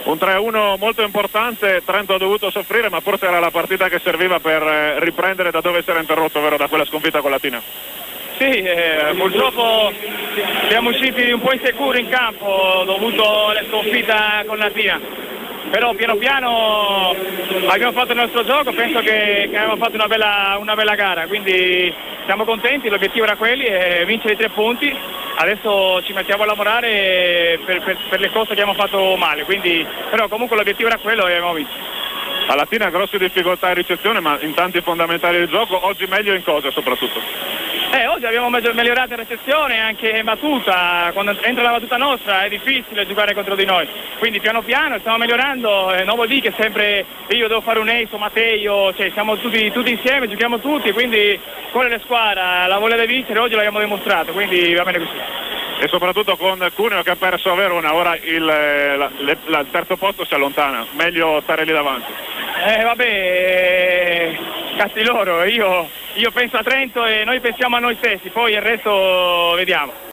Un 3-1 molto importante, Trento ha dovuto soffrire, ma forse era la partita che serviva per riprendere da dove si era interrotto, ovvero da quella sconfitta con Latina. Sì, purtroppo siamo usciti un po' insicuri in campo dovuto alla sconfitta con Latina. Però piano piano abbiamo fatto il nostro gioco, penso che abbiamo fatto una bella gara, quindi siamo contenti, l'obiettivo era quello, vincere i 3 punti, adesso ci mettiamo a lavorare per le cose che abbiamo fatto male, quindi, però comunque l'obiettivo era quello e abbiamo vinto. A Latina grosse difficoltà in ricezione, ma in tanti fondamentali del gioco, oggi meglio in cosa soprattutto? Oggi abbiamo migliorato in recezione, anche in battuta, quando entra la battuta nostra è difficile giocare contro di noi, quindi piano piano stiamo migliorando, non vuol dire che sempre io devo fare un ace o Matteo, cioè siamo tutti insieme, giochiamo tutti, quindi quella è la squadra, la voglia di vincere, oggi l'abbiamo dimostrato, quindi va bene così. E soprattutto con Cuneo che ha perso a Verona, ora il terzo posto si allontana, meglio stare lì davanti. Vabbè, cazzi loro, io penso a Trento e noi pensiamo a noi stessi, poi il resto vediamo.